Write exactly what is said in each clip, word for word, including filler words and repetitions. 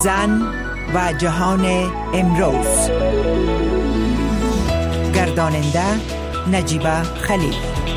زن و جهان امروز. گرداننده نجیبه خلیل.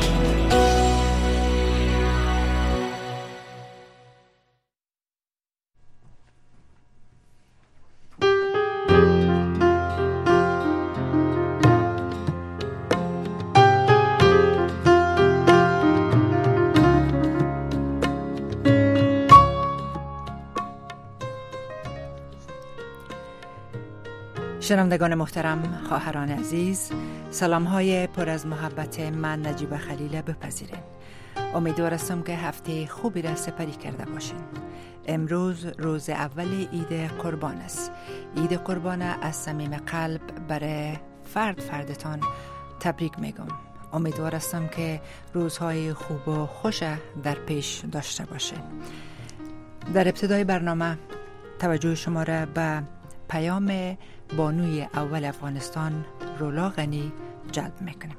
شنوندگان محترم، خواهران عزیز، سلام های پر از محبت من نجیبه خلیل بپذیرین. امیدوارم که هفته خوبی را سپری کرده باشین. امروز روز اول عید قربان است. عید قربان از صمیم قلب برای فرد فردتان تبریک میگم. امیدوارم که روزهای خوب و خوش در پیش داشته باشه. در ابتدای برنامه توجه شما را به پیام بانوی اول افغانستان رولا غنی جلب میکنیم.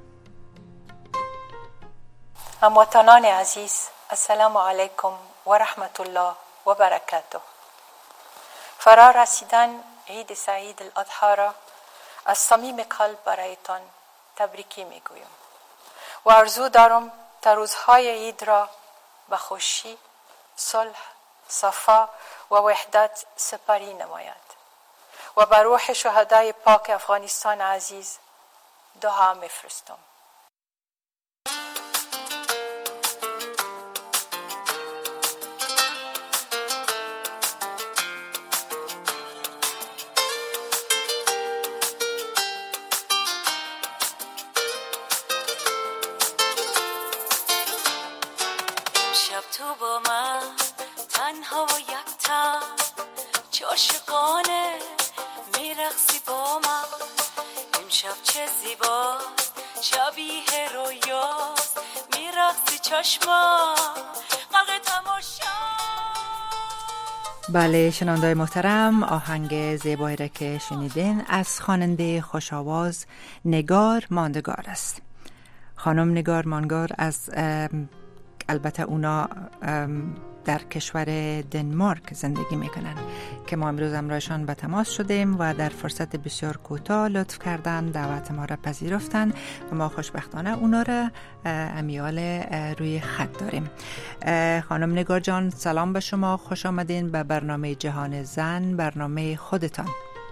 هموطنان عزیز، السلام علیکم و رحمت الله و برکاته. فرا رسیدن عید سعید الاضحی را از صمیم قلب برایتان تبریکی میگویم و آرزو دارم تا روزهای عید را به خوشی، صلح، صفا و وحدت سپری نماید و بر روح شهدای پاک افغانستان عزیز دعا میفرستم. شب تو با من تنها و یکتا عاشقانه میرقصی با من، امشب چه زیباست شبیه رویاست، میرقصی چشما غرق تماشا. بله شنونده‌های محترم، آهنگ زیبایی را که شنیدین از خواننده خوش آواز نگار ماندگار است. خانم نگار ماندگار از البته اونا در کشور دنمارک زندگی میکنن که ما امروز امرایشان به تماس شدیم و در فرصت بسیار کوتاه لطف کردن، دعوت ما را پذیرفتن و ما خوشبختانه اونا را امیال روی خط داریم. خانم نگار جان، سلام به شما، خوش آمدین به برنامه جهان زن، برنامه خودتان.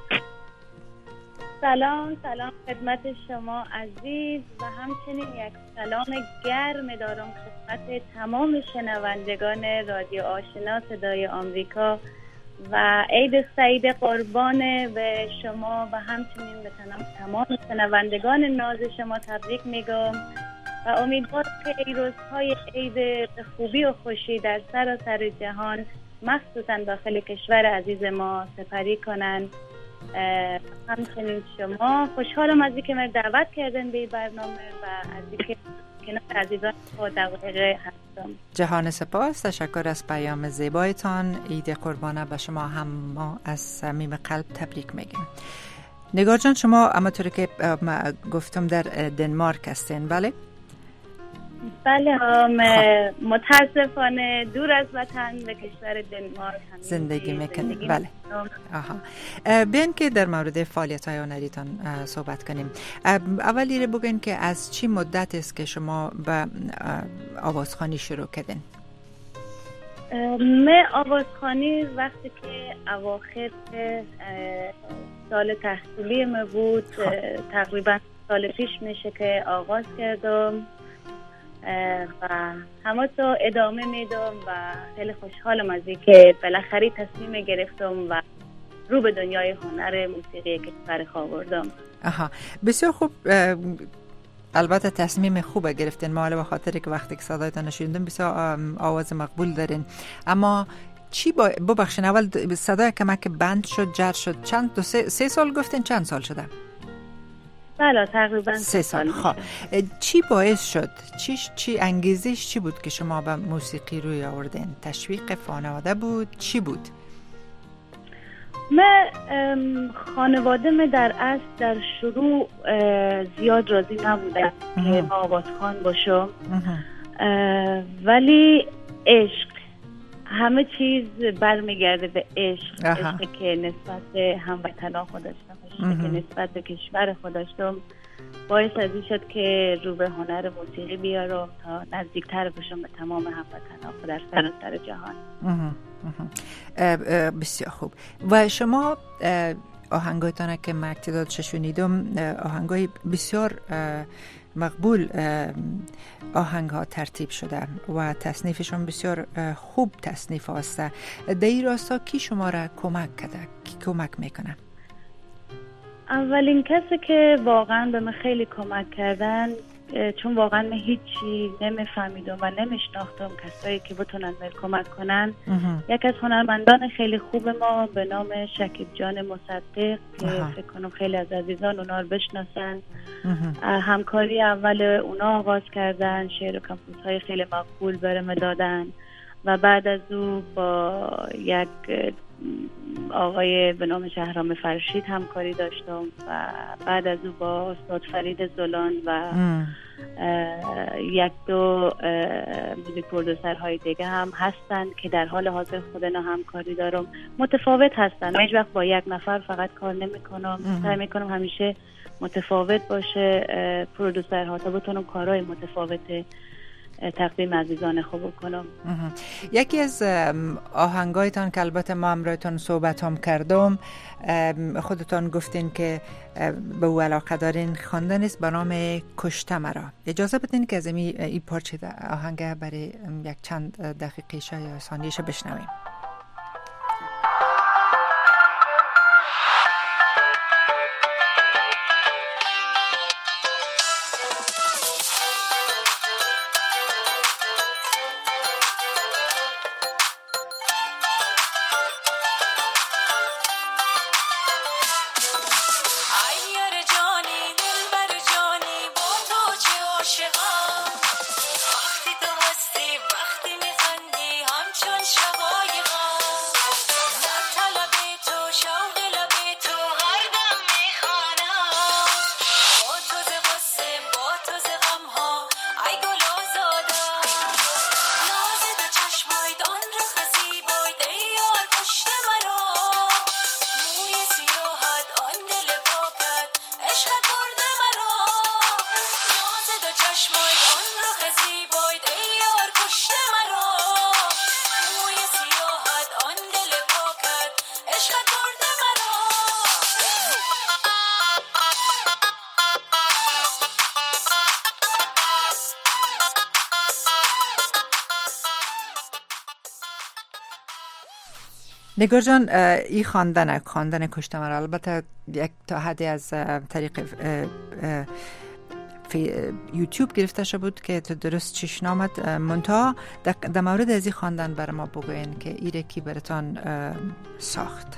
سلام سلام خدمت شما عزیز و همچنین یک سلام گرم دارم خدمت تمام شنوندگان رادیو آشنا صدای آمریکا و عید سعید قربان به شما و همچنین به تمام شنوندگان ناز شما تبریک میگم و امیدوارم که این روزهای عید به خوبی و خوشی در سراسر جهان مخصوصا داخل کشور عزیز ما سپری کنند. همچنین شما خوشحالم از اینکه من دعوت کردن به این برنامه و از اینکه کنار عزیزان با دقیقه هستم. جهان سپاس، تشکر از پیام زیبایتان. عید قربانه به شما هم ما از صمیم قلب تبریک میگیم. نگار جان، شما همونطوری که گفتم در دنمارک هستین، بله؟ بله هم متاسفانه دور از وطن به کشور دنمارک زندگی میکنید. بله. آها. بیان که در مورد فعالیت های هنریتان صحبت کنیم. اولی رو بگین که از چی مدت است که شما به آوازخوانی شروع کردین؟ من آوازخوانی وقتی که اواخر سال تحصیلی ما بود، تقریبا سال پیش میشه که آغاز کردم و همه تو ادامه میدم و خیلی خوشحالم از این که بالاخره تصمیم گرفتم و رو به دنیای هنر موسیقی کشور آوردم. آها، بسیار خوب. البته تصمیم خوبه گرفتین. ما به خاطر که وقتی که صدایتان شنیدم بسیار آواز مقبول دارین، اما چی با ببخشین اول صدای کمک بند شد، جر شد. چند دو سه, سه سال گفتین؟ چند سال شده؟ بله تقریبا سه سال. خب چی باعث شد، چی چی انگیزش چی بود که شما به موسیقی روی آوردین؟ تشویق خانواده بود؟ چی بود؟ من خانواده من در اصل در شروع زیاد راضی نبودم که آوازخوان باشم، ولی عشق همه چیز برمیگرده به عشق. عشقی که نسبت به هموطنا خود داشتم، عشقی که نسبت به کشور خود داشتم، باعث از این شد که رو به هنر موسیقی بیارم تا نزدیکتر بشم به تمام هموطنا خود در سراسر جهان. بسیار خوب. و شما آهنگایتان که من تعدادش شنیدم آهنگای بسیار مقبول آهنگ ها ترتیب شده و تصنیفشون بسیار خوب تصنیف هسته. در این راستا کی شما را کمک کرده؟ کی کمک میکنه؟ اولین کسی که واقعا به من خیلی کمک کردن، چون واقعا من هیچی نمیفهمیدم و نمیشناختم کسایی که بتونن من کمک کنن، یک از هنرمندان خیلی خوب ما به نام شکیب جان مصدق که فکر کنم خیلی از عزیزان اونا رو بشناسن، همکاری اول اونا آغاز کردن، شعر و کمپوزهای خیلی مقبول برام دادن و بعد از او با یک آقای به نام شهرام فرشید همکاری داشتم و بعد از او با استاد فرید زولان و یک دو موزیک پرودوسرهای دیگه هم هستن که در حال حاضر خودنا همکاری دارم. متفاوت هستن، من هیچ وقت با یک نفر فقط کار نمی کنم، سعی می کنم همیشه متفاوت باشه پرودوسرها تا بتونم کارهای متفاوت تقدیم عزیزان خوب کنم. یکی از آهنگایتان که البته ما امروزتان صحبت هم کردم، خودتان گفتین که به او علاقه دارین، خواندن است به نام کشته مرا. اجازه بدین که از این پارچه آهنگ برای یک چند دقیقه یا ثانیه بشنویم. نگار جان، این خواندن خواندن کشته مرا البته یک تا حدی از طریق یوتیوب گرفته شده بود که تو درست چشم آمد، منتها در مورد از این خواندن برای ما بگوین که ایره کی براتان ساخت.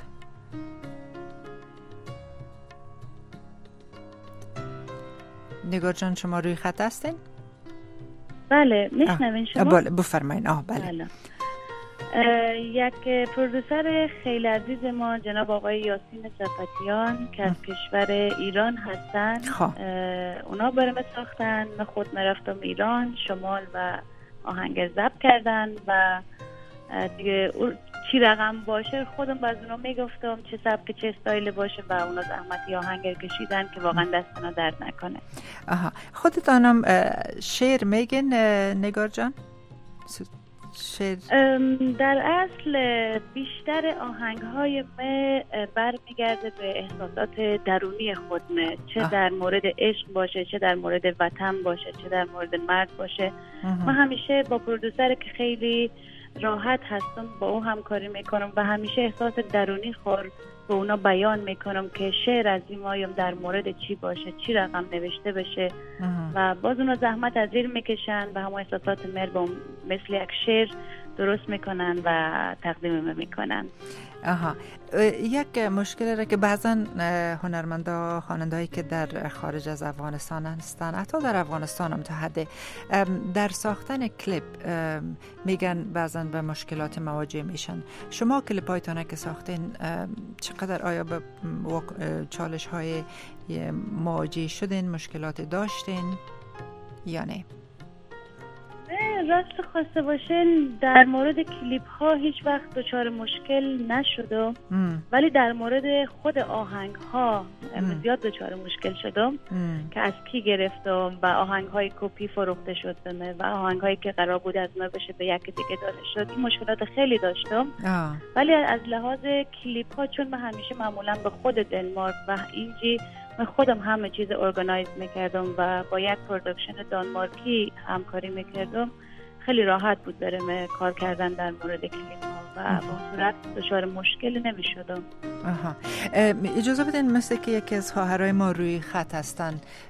نگار جان شما روی خط هستین؟ بله میشنوین شما؟ بله بفرمایین. آه بله, بله. یک پرودوسر خیلی عزیز ما جناب آقای یاسین صفتیان که از کشور ایران هستن، اونا برام ساختن. من خود رفتم ایران شمال و آهنگ ضبط کردن و دیگه چی رقم باشه خودم باز اونا میگفتم چه سبک چه استایل باشه و اونا زحمتی آهنگ کشیدن که واقعا دستنا درد نکنه. آها، خودتانم شعر میگن نگار جان؟ شعر در اصل بیشتر آهنگ های من برمیگرده به احساسات درونی خودمه، چه آه. در مورد عشق باشه، چه در مورد وطن باشه، چه در مورد مرد باشه. من همیشه با پرودوسر که خیلی راحت هستم با او همکاری میکنم و همیشه احساس درونی خور به اونا بیان میکنم که شعر از این مایم در مورد چی باشه، چی رقم نوشته بشه و باز اونا زحمت از زیر میکشن و همون احساسات مربوم مثل یک شعر درست میکنن و تقدیم میکنن. آها، یک مشکلی را که بعضا هنرمندا خواننده‌ای که در خارج از افغانستان هستن، حتی در افغانستان هم تا حد در ساختن کلیپ میگن بعضا به مشکلات مواجه میشن. شما کلیپایتون که ساختین چقدر آیا به چالش های مواجه شدین، مشکلات داشتین یا نه؟ راست خواسته باشین در مورد کلیپ ها هیچ وقت دچار مشکل نشدم، ولی در مورد خود آهنگ ها زیاد دچار مشکل شدم که از کی گرفتم و آهنگ های کپی فروخته شد بمه و آهنگ هایی که قرار بود از ما بشه به یکی دیگه داده شد. این مشکلات خیلی داشتم آه. ولی از لحاظ کلیپ ها چون من همیشه معمولا به خود دنمارک و اینجی من خودم همه چیز ارگانایز میکردم و با یک پرودکشن دانمارکی همکاری میکردم، خیلی راحت بود برم کار کردن در مورد کلیپ ها و با صورت دچار مشکل نمیشدم. آها. اجازه بدین مثل که یکی از خواهرای ما روی خط هستن،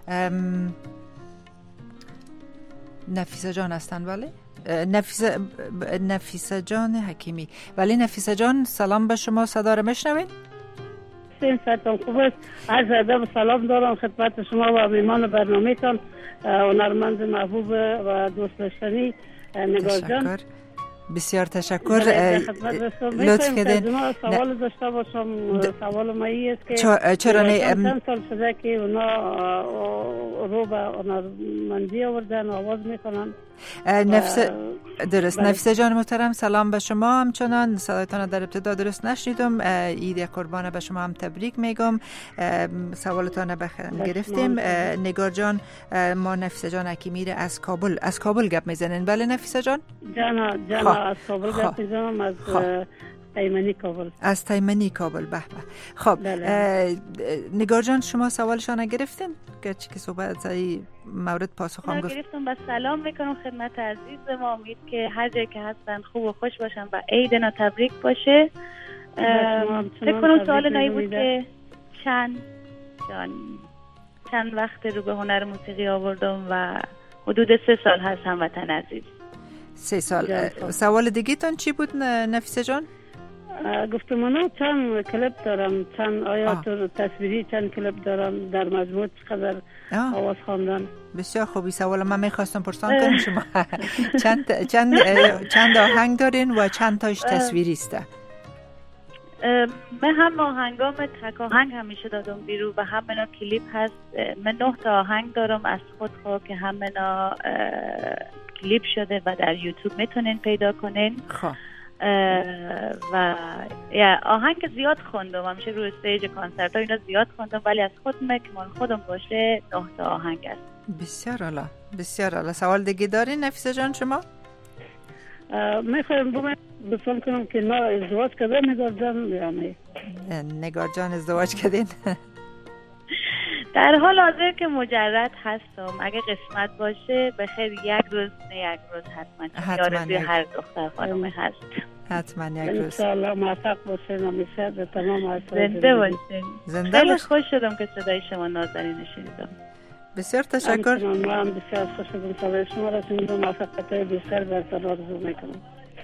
نفیسه جان هستن ولی؟ نفیسه نفیسه جان حکیمی. ولی نفیسه جان سلام به شما، صدا رو میشنوین؟ سلام خوب است. عرض ادب و سلام دارم خدمت شما و میهمان برنامه‌تان هنرمند محبوب و دوست داشتنی نگار جان. بسیار تشکر. لطف کردین. سوال داشته باشم. سوال ما است که چرا نه چند سال شده که اونا رو به هنرمندی آوردن آواز میکنن؟ نفس درست. نفیسه جان محترم سلام به شما، همچنان صدایتان در ابتدا درست نشنیدم. عید قربان به شما هم تبریک میگم. سوالتان بخیرم گرفتیم. نگار جان ما نفیسه جان حکیمی از کابل از کابل گپ میزنین. بله نفیسه جان؟ جانا جانا از کابل گپ میزنم، از تایمنی کابل. از تایمنی کابل. به به. خب نگار جان شما سوالشان گرفتین که چی که صحبت ای مورد پاسخ هم گفت؟ گرفتم. با سلام میکنم خدمت عزیز ما، امید که هر جایی که هستن خوب و خوش باشن و عیدنا تبریک باشه. فکر کنم سوال نایی بود که چند جان چند وقت رو به هنر موسیقی آوردم و حدود سه سال هست هموطن عزیز. سه سال. سوال دیگه تون چی بود نفیسه جان؟ گفتم من چند کلیپ دارم، چند آیات تصویری چند کلیپ دارم، در مجموع چقدر آواز خواندن. بسیار خوبی. سوال من میخواستم پرسان کنم شما چند چند چند آهنگ دارین و چند تاش تصویری است؟ من هم آهنگام تک آهنگ همیشه دادم بیرون و هم منا کلیپ هست. من نه تا آهنگ دارم از خود خود که هم منا کلیپ شده و در یوتیوب میتونین پیدا کنین. خب و یا آهنگ زیاد خوندم، همیشه روی استیج کنسرت ها اینا زیاد خوندم، ولی از خود مکمال خودم باشه نه تا آهنگ است. بسیار عالی بسیار عالی. سوال دیگه دارین نفیسه جان شما؟ میخوایم بگم بسان کنم که نه ازدواج کردن نگار جان یا نه؟ نگار جان ازدواج کردین؟ در حال حاضر که مجرد هستم، اگه قسمت باشه بخیر یک روز نه یک روز حتما یارزوی هر دختر خانم هست. حتما یک روز انشاءالله موفق باشین همیشه به تمام اصلاح زنده باشین. زنده خیلی خوش شدم که صدای شما نازنین شنیدم. بسیار تشکر. من هم بسیار خوش شدم صدای شما را شنیدم. موفقیت بسیار برتر آرزو میکنم.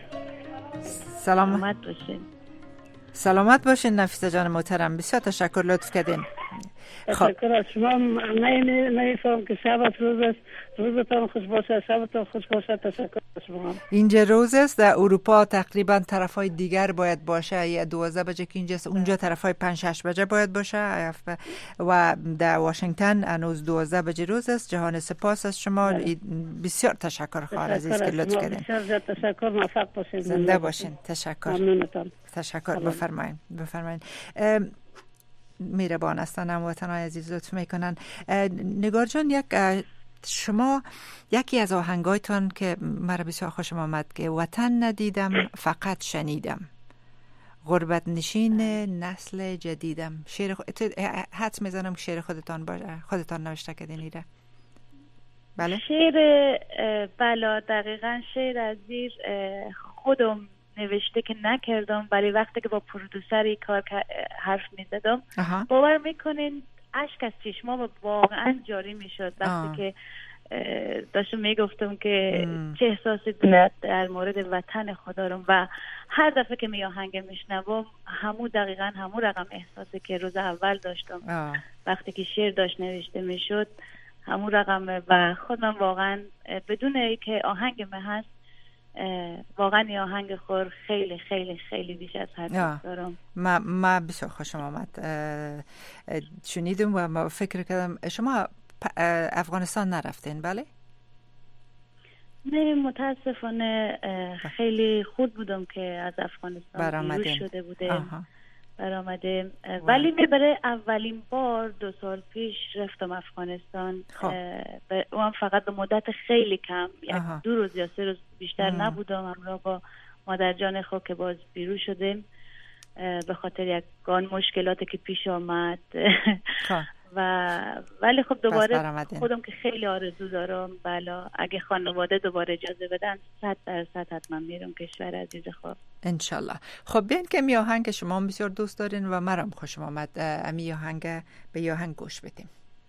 سلامت باشین. سلامت باشین نفیسه جان محترم، بسیار تشکر لطف کردین. تشکر از شما. نمیفهم که شبت روز است، روزتان خوش باشه، شبتان خوش باشه. تشکر از شما. اینجا روز است، در اروپا تقریبا طرفای دیگر باید باشه، یا دوازده بجه که اینجاست، اونجا طرفای پنج شش بجه باید باشه و در واشنگتن هنوز دوازده بجه روز است. جهان سپاس از شما. بسیار تشکر خواهر عزیز که لطف کردین. بسیار تشکر. موفق باشین. زنده باشین. تشکر. ممنونتان. تشکر. بفرمایید بفرمایید. میربان هستن هموطنان عزیز لطف میکنن. نگار جان یک شما یکی از آهنگایتان که مرا بسیار خوشم آمد که وطن ندیدم فقط شنیدم، غربت نشین نسل جدیدم. شعر خود... حدس میزنم شعر خودتان باشه، خودتان نوشته کردین ایره؟ بله شعر بلا دقیقاً شعر از زیر خودم نوشته که نکردم، ولی وقتی که با پرودوسری کار حرف میزدم باور میکنین اشک از چشمام واقعا جاری میشد وقتی آه. که داشتم میگفتم که ام. چه احساسی در مورد وطن خدا دارم و هر دفعه که می آهنگ میشنوم همون دقیقاً همون رقم احساسی که روز اول داشتم آه. وقتی که شعر داشت نوشته میشد همون رقم و خودم واقعا بدون اینکه آهنگ من هست واقعا این آهنگ خور خیلی خیلی خیلی بیش از حد دوست دارم. ما ما بسیار خوشم آمد شنیدم و ما فکر کردم شما افغانستان نرفتین؟ بله نه متاسفانه خیلی خود بودم که از افغانستان بیرون شده بودم برآمده، ولی برای اولین بار دو سال پیش رفتم افغانستان. اون فقط به مدت خیلی کم، یک دو روز یا سه روز بیشتر ام. نبودم، همراه با مادر جان خود که باز بیرون شدیم به خاطر یک گان مشکلاتی که پیش آمد و ولی خب دوباره خودم که خیلی آرزو دارم، بله اگه خانواده دوباره اجازه بدن صد درصد حتما میرم کشور عزیز خود انشالله. خب بین که می آهنگ شما بسیار دوست دارین و مرام خوشم آمد، امی آهنگ به آهنگ گوش بدیم.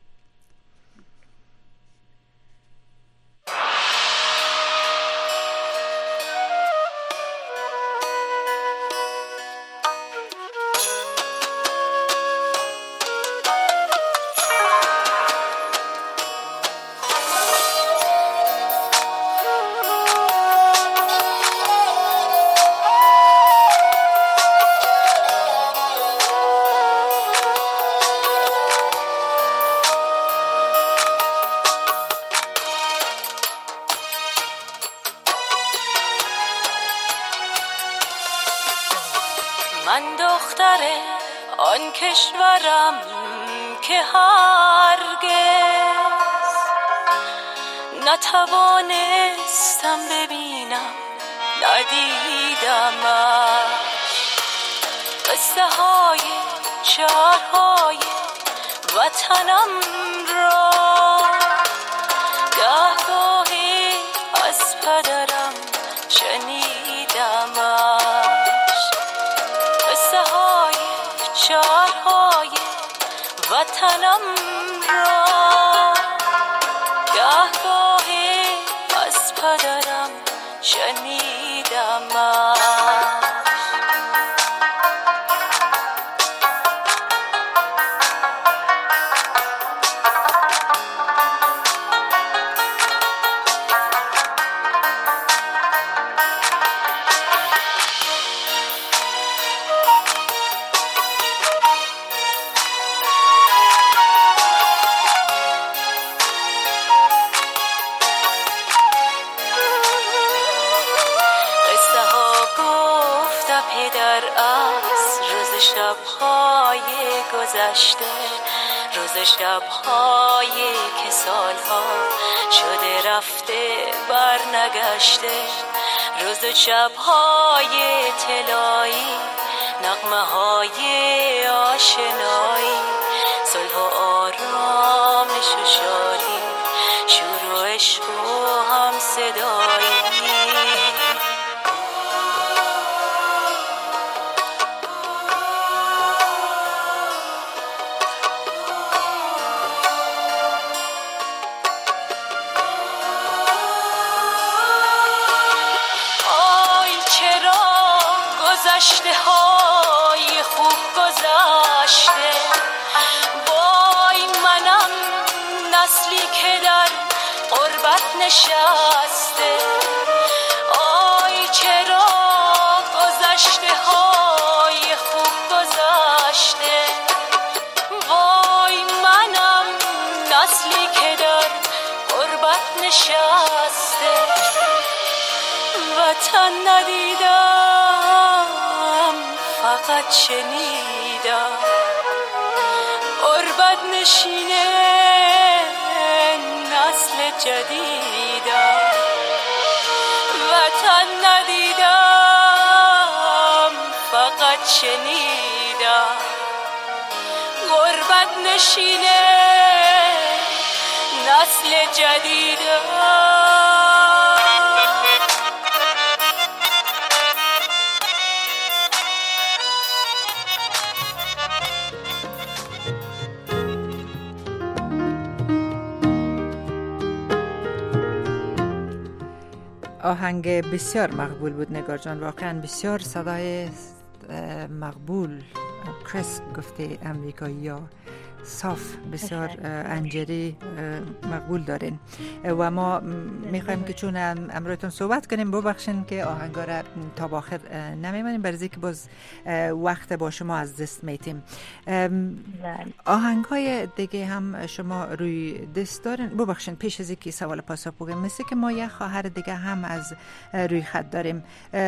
من دختر آن کشورم که هرگز نتوانستم ببینم ندیدمش، قصه های شهرهای وطنم را گهگاهی از پدرم شنیدمش، قصه های شهرهای وطنم را گهگاهی از پدرم شنیدمش. شب‌های گذشته، روز شب‌های که سالها شده رفته بر نگشته، روز شب‌های طلایی، نغمه‌های آشنایی، صلح و آرامش و شادی، شور و عشق و هم صدایی. گذشته های خوب گذشته، وای منم نسلی که در غربت نشسته، آی چرا گذشته های خوب گذشته، وای منم نسلی که در غربت نشسته، وطن ندیدم فقط شنیدم، غربت نشینه نسل جدیدم، وطن ندیدم فقط شنیدم، غربت نشینه نسل جدیدم. آهنگ بسیار مقبول بود نگار جان، واقعا بسیار صدای مقبول کریسپ گفته امریکایی یا صاف، بسیار انجری مقبول دارین و ما میخوایم که چون امروزتون صحبت کنیم ببخشین که آهنگا را تا با آخر نمیمانیم برای که باز وقت با شما از دست میتیم. آهنگای دیگه هم شما روی دست دارین؟ ببخشین پیش از اینکه سوال پاسخ بگم، مثل که ما یک خواهر دیگه هم از روی خط داریم،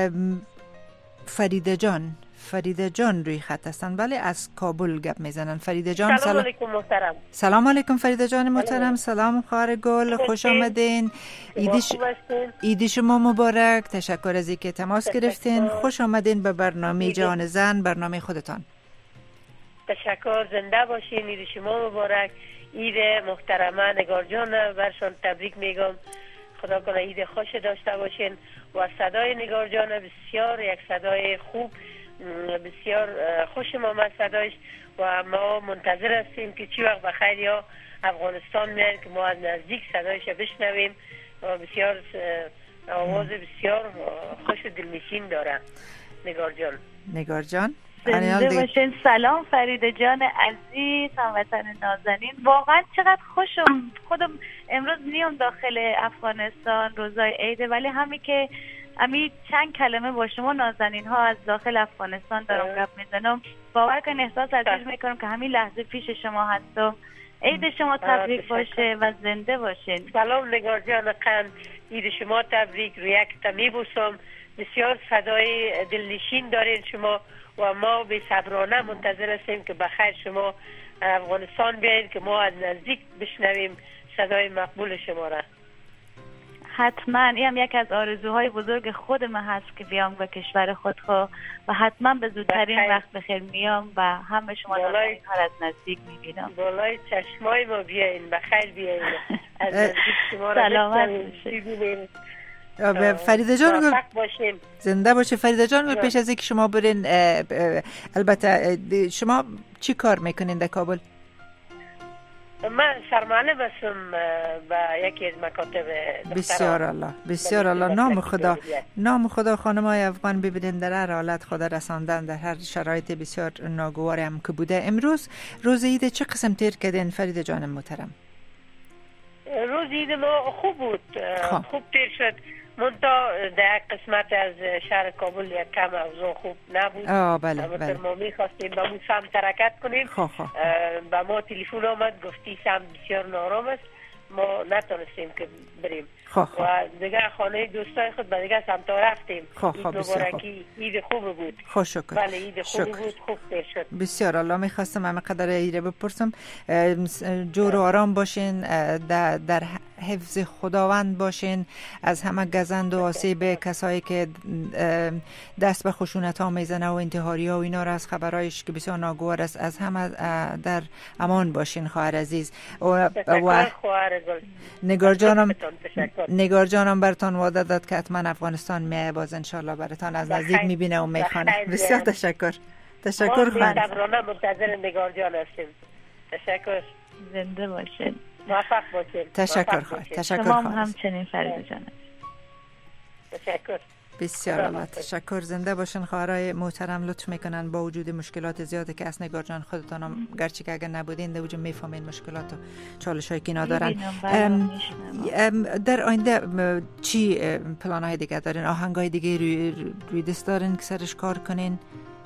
فریده جان. فریده جان روی خط هستن، ولی از کابل گپ میزنن. فریده جان سلام علیکم محترم. سلام علیکم فریده جان محترم. سلام خواهر گل، خوش آمدین. ایدیش ایدی شما مبارک. تشکر از اینکه تماس گرفتین. خوش آمدین به برنامه جان زن، برنامه خودتان. تشکر، زنده باشین. ایدی شما مبارک. عید محترمه نگار جان برشان تبریک میگم. خدا کنه عید خوش داشته باشین و صدای نگار جان بسیار یک صدای خوب، بسیار خوشم آمد صدایش و ما منتظر هستیم که چی وقت بخیر یا افغانستان میان که ما از نزدیک صدایش بشنویم و بسیار آواز بسیار خوش و دلنشین داره نگار جان. نگار جان زنده باشین. سلام فریده جان عزیز، هموطن نازنین. واقعا چقدر خوشم، خودم امروز میام داخل افغانستان روزای عیده، ولی همین که امی چند کلمه با شما نازنین ها از داخل افغانستان دارم گپ میزنم، باور کن احساس عزیز میکنم که همین لحظه پیش شما هستم. عید شما تبریک باشه و زنده باشین. سلام نگار جان قند، عید شما تبریک. روی یک تمی بوسم. بسیار صدای دلنشین دارین شما و ما به صبرانه منتظر هستیم که بخیر شما افغانستان بیاین که ما از نزدیک بشنویم صدای مقبول شما را. حتما این هم یک از آرزوهای بزرگ خود من هست که بیام به کشور خود خو و حتما به زودترین وقت بخیر میام و همه شما را از نزدیک میبینم. بالای چشمای ما بیاین، بخیر بیاین، از نزدیک شما را سلامت ببینیم. فریده جان گل باشین. زنده باشه فریده جان گل. پیش از اینکه شما برین، البته شما چی کار میکنین در کابل؟ من سرمعلم هستم با یکی از مکاتب. بسیار الله، بسیار الله. نام خدا، نام خدا خانمای افغان ببینید در هر حالت خدا رساندن، در هر شرایط بسیار ناگوار هم که بوده. امروز روز عید چه قسم تیر کردین فرید جان محترم؟ روز عید ما خوب بود، خوب تیر شد. منتها در قسمت از شهر کابل یک کم اوضاع خوب نبود. آه بله بله. ما می‌خواستیم به اون سمت حرکت کنیم. خواه خواه. به ما تلفن آمد گفتی سمت بسیار نارام است، ما نتونستیم که بریم. خواه خواه. و دیگه خانه دوستای خود به دیگه سمت رفتیم. خواه خواه. عید مبارکی، عید خوب بود. خوب شکر. بله عید خوب بود، خوب تیر شد. بسیار الله. میخواستم همه قدر ایره بپرسم، جور و آرام باشین، در, در حفظ خداوند باشین، از همه گزند و آسیب کسایی که دست به خشونت ها میزنه و انتحاری ها و اینا را از خبرایش که بسیار ناگوار است، از همه در امان باشین خواهر عزیز. و, و نگار جانم نگار جانم براتون وعده داد که حتما افغانستان میای، باز انشالله براتون از نزدیک میبینه و میخوانه. بسیار تشکر. تشکر خواهر. ما صبرانه منتظر نگار جان هستیم. تشکر. زنده باشین. موفق باشین. تشکر خواهر. تشکر خواهر. خواهر. همچنین فرید جان. تشکر. بسیار الله. تشکر. زنده باشن خواهرای محترم. لطف میکنن با وجود مشکلات زیاده که از نگار جان خودتان هم گرچه که اگر نبودین در وجود میفهمین مشکلات و چالش هایی که اینا دارن. در آینده چی پلان های دیگه دارین؟ آهنگ های دیگه روی, روی دست دارین که سرش کار کنین؟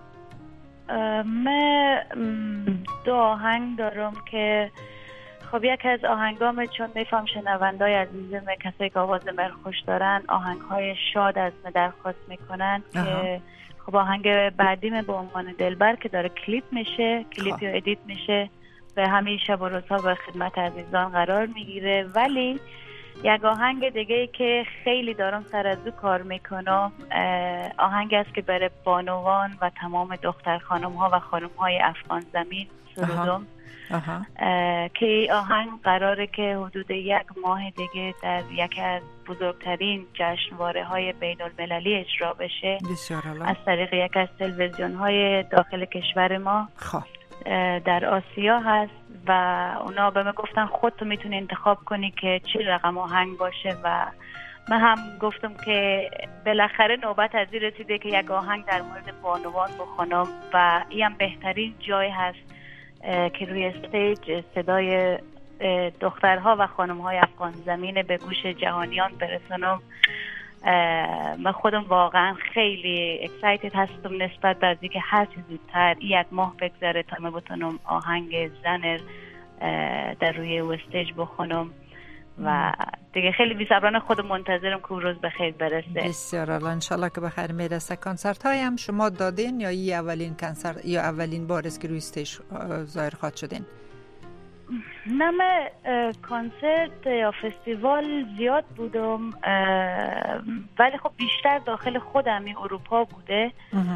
من دو آهنگ دارم که خب یک از آهنگام، چون میفهم شنوندای عزیزم کسایی که آواز من خوش دارن آهنگهای شاد از من درخواست میکنن که خب آهنگ بعدیم به عنوان دلبر که داره کلیپ میشه، کلیپی رو ادیت میشه و همین شب و روزها به خدمت عزیزان قرار میگیره. ولی یک آهنگ دیگه که خیلی دارم سر از او کار میکنم، آهنگ است که برای بانوان و تمام دختر خانم ها و خانم های افغان زمین سرودم. آها. که آهنگ قراره که حدود یک ماه دیگه در یکی از بزرگترین جشنواره های بین المللی اجرا بشه از طریق یک از تلویزیون های داخل کشور ما. خواه. در آسیا هست و اونا به من گفتن خود تو میتونی انتخاب کنی که چه رقم آهنگ باشه و من هم گفتم که بالاخره نوبت از این رسیده که یک آهنگ در مورد بانوان بخونم و این هم بهترین جای هست که روی استیج صدای دخترها و خانمهای افغان زمین به گوش جهانیان برسونم. من خودم واقعا خیلی اکسایتد هستم نسبت به از اینکه هر چیز زودتر یک ماه بگذره تا من بتونم آهنگ زنر در روی استیج بخونم و دیگه خیلی بی‌صبرانه خودم منتظرم که روز بخیر برسه. بسیار الله، انشالله که بخیر میرسه. کنسرت های هم شما دادین یا این اولین کنسرت یا اولین بار است که روی استیج ظاهر خواهد شدین؟ نه، من کنسرت یا فستیوال زیاد بودم ولی خب بیشتر داخل خودم این اروپا بوده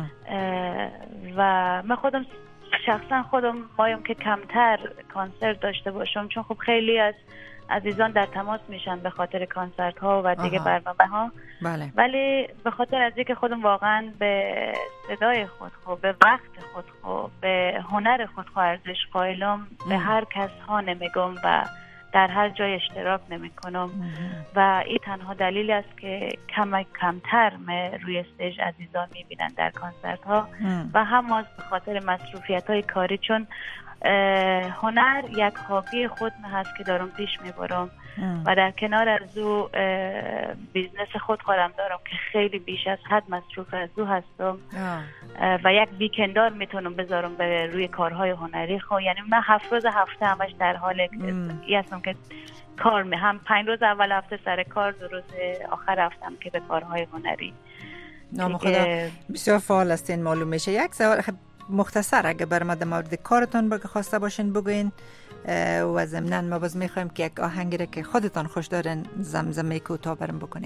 و من خودم شخصا خودم مایم که کمتر کنسرت داشته باشم، چون خب خیلی از عزیزان در تماس میشن به خاطر کنسرت ها و دیگه برنامه ها. بله. ولی به خاطر از اینکه خودم واقعا به صدای خود خود به وقت خود خود به هنر خود خود ارزش قائلم، به هر کس ها نمیگم و در هر جای اشتراک نمی کنم و این تنها دلیل است که کم کمتر روی استیج عزیزان میبینن در کنسرت ها و هم از به خاطر مصروفیت های کاری، چون هنر یک هابی خود هست که دارم پیش میبرم و در کنار از او بیزنس خود خودم دارم که خیلی بیش از حد مصروف از او هستم و یک ویکندار میتونم بذارم به روی کارهای هنری خود. یعنی من هفت روز هفته همش در حال ای هستم که کار می هم پنج روز اول هفته سر کار، دو روز آخر هفتم که به کارهای هنری. نام خدا بسیار فعال هستین معلوم میشه. یک سوال مختصر اگه بر ما در مورد کارتون بگه خواسته باشین بگوین و ضمناً ما باز میخوایم که یک آهنگی را که خودتان خوش دارین زمزمه کوتاه برام بکنین.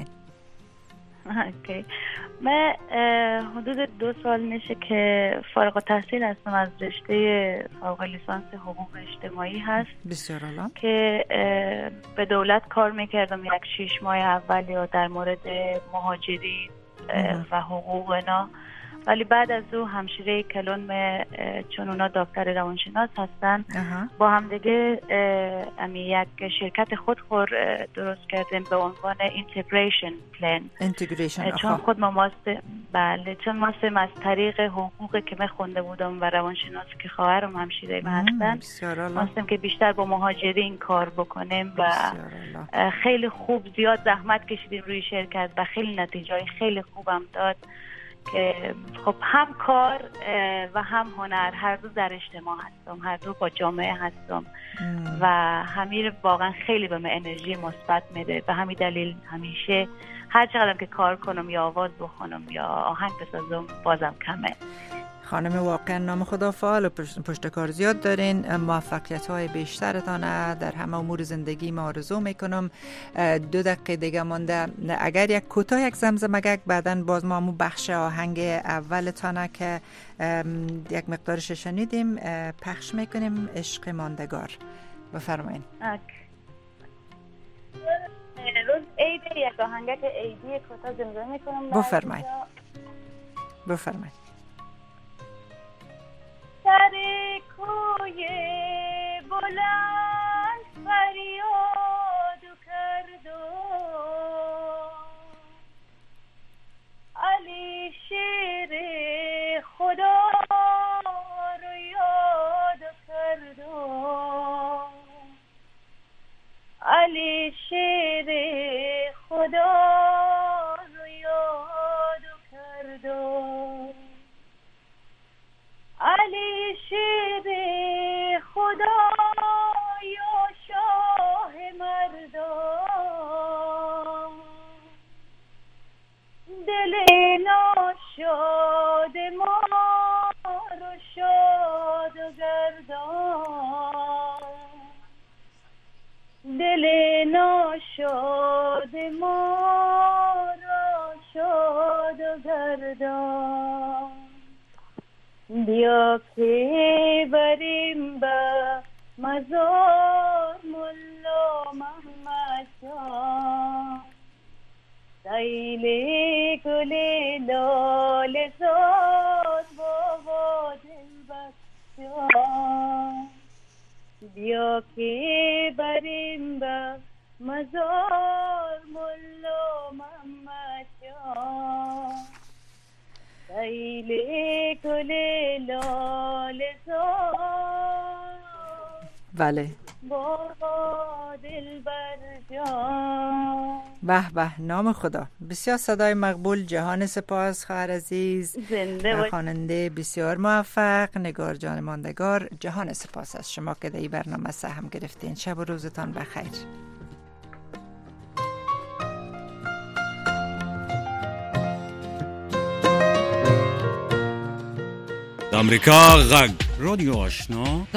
اوکی. من حدود دو سال میشه که فارغ التحصیل هستم از رشته فوق لیسانس حقوق اجتماعی هست. بسیار عالی. که به دولت کار میکردم یک شش ماه اول یا در مورد مهاجرین و حقوق اینا، ولی بعد از او همشیره کلون چون اونا دکتر روانشناس هستن با هم دیگه امی یک شرکت خودخور درست کردیم به عنوان اینتگریشن پلان. اینتگریشن چون خود ما ماست بله چون ماستم از طریق حقوقی که من خونده بودم و روانشناسی که خواهرم همشیره من هستن، ماستم که بیشتر با مهاجرین کار بکنیم و خیلی خوب زیاد زحمت کشیدیم روی شرکت و خیلی نتیجه خیلی خوبم داد که خب هم کار و هم هنر هر دو در اجتماع هستم، هر دو با جامعه هستم و همین واقعا خیلی به من انرژی مثبت میده. به همین دلیل همیشه هر چقدر که کار کنم یا آواز بخونم یا آهنگ بسازم بازم کمه. خانم واقعا نام خدا فعال و پشت کار زیاد دارین. موفقیت های بیشترتان در همه امور زندگی ما آرزو میکنم. دو دقیقه دیگه مانده، اگر یک کوتاه یک زمزمگک بعدن باز ما همون بخش آهنگ اولتانه که یک مقدارش شنیدیم پخش میکنیم، عشق ماندگار. بفرمایین. روز عید یک آهنگک عیدی کوتاه زمزمه میکنم. بفرمایین. بفرمایین. سر کوی بلند فریاد کرد و علی شیر خدا رو یاد کرد و علی شیر خدا رو یاد کرد و علی شیر خدا یا شاه مردان، دل ناشاد ما رو شاد گردان، دل ناشاد ما رو شاد گردان. بیا که بریم به مزار ملا محمد جان، سیل گل لال زاد بابا دلبر جان. بیا که بریم به مزار ملا خیلی گل لاله زار بله با دلبر جان. به به نام خدا. بسیار صدای مقبول. جهان سپاس خواهر عزیز، زنده باشید. خواننده بسیار موفق. نگار جان ماندگار، جهان سپاس از شما که در این برنامه سهم گرفتین. شب و روزتان بخیر. امریکا غږ رادیو آشنا